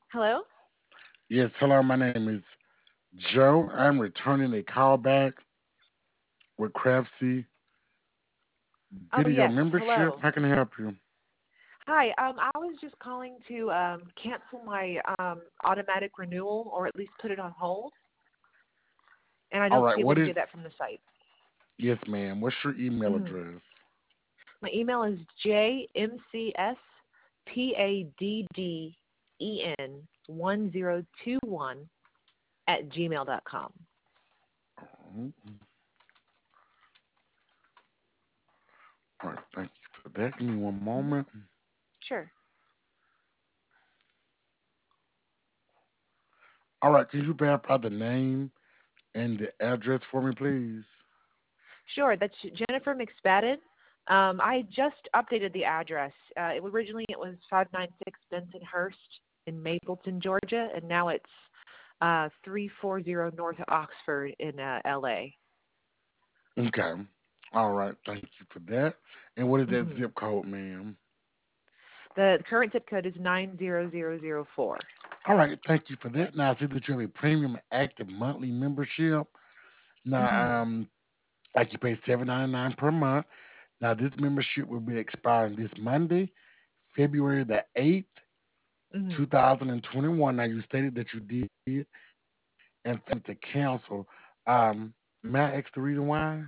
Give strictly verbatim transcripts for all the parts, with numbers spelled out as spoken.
Hello? Yes, hello, my name is Joe. I'm returning a call back with Craftsy Oh, Video yes. Membership. Hello. How can I help you? Hi. Um, I was just calling to um, cancel my um, automatic renewal or at least put it on hold, and I All don't right, see able what to is, do that from the site. yes, ma'am. What's your email hmm address? My email is jmcspadden one zero two one at gmail dot com. Mhm. All right, thank you for that. Give me one hmm moment. Sure. All right, can you verify the name and the address for me, please? Sure. That's Jennifer McSpadden. Um, I just updated the address. Uh, it, originally, it was five ninety-six Bensonhurst in Mapleton, Georgia, and now it's uh, three forty North Oxford in uh, L A. Okay. All right, thank you for that. And what is that hmm zip code, ma'am? The current zip code is nine zero zero zero four. All right, thank you for that. Now, I see that you have a premium active monthly membership. Mm-hmm. Now, um, like you pay seven ninety nine per month. Now, this membership will be expiring this Monday, February the eighth, Mm-hmm. two thousand twenty-one. Now, you stated that you did and to cancel. Um, may I ask the reason why?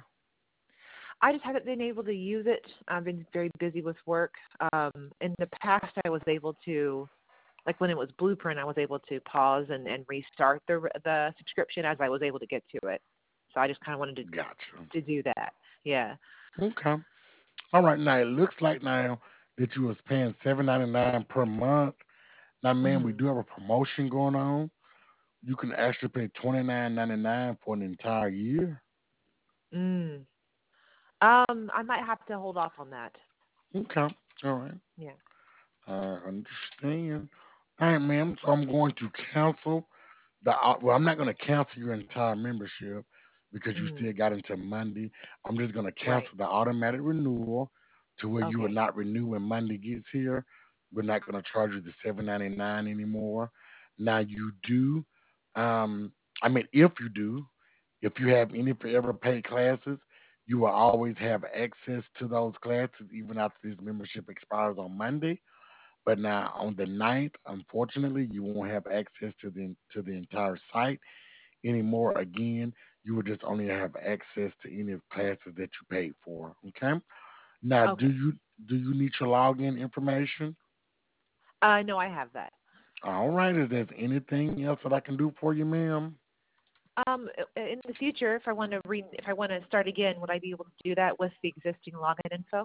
I just haven't been able to use it. I've been very busy with work. Um, in the past, I was able to, like when it was Blueprint, I was able to pause and, and restart the the subscription as I was able to get to it. So I just kind of wanted to Gotcha. to do that. Yeah. Okay. All right. Now, it looks like now that you was paying seven ninety nine per month. Now, man, we do Mhm. have a promotion going on. You can actually pay twenty nine ninety nine for an entire year. Mm. Um, I might have to hold off on that. Okay. All right. Yeah. I understand. All right, ma'am. So I'm going to cancel the. au- Well, I'm not going to cancel your entire membership because you Mhm. still got until Monday. I'm just going to Right. cancel the automatic renewal to where you will Okay. not renew when Monday gets here. We're not going to charge you the seven ninety-nine anymore. Now you do. Um, I mean, if you do, if you have any forever paid classes, you will always have access to those classes even after this membership expires on Monday. But now on the ninth, unfortunately, you won't have access to the to the entire site anymore. Again, you will just only have access to any of classes that you paid for. Okay. Now, do Okay. you do you need your login information? Uh, no, I have that. All right. Is there anything else that I can do for you, ma'am? Um, i- in the future, if I want to re if I want to start again, would I be able to do that with the existing login info,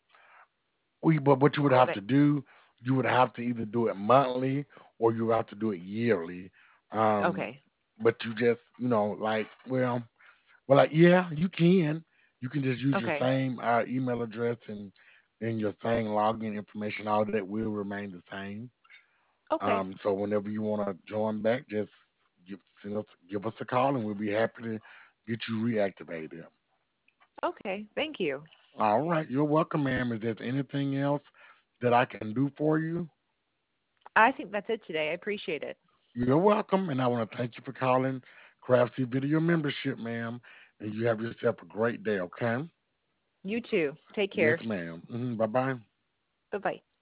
We, but what you would or would have I? to do, you would have to either do it monthly or you would have to do it yearly. Um, Okay. but you just, you know, like, well, well, like, yeah, you can. You can just use your Okay. same uh, email address and and your same login information. All that will remain the same. Okay. Um, so whenever you want to join back, just give send us give us a call and we'll be happy to get you reactivated. Okay. Thank you. All right, you're welcome, ma'am. Is there anything else that I can do for you? I think that's it today. I appreciate it. You're welcome, and I want to thank you for calling Craftsy Video Membership, ma'am. And you have yourself a great day, okay? You too. Take care. Yes, ma'am. Hmm. Bye bye. Bye bye.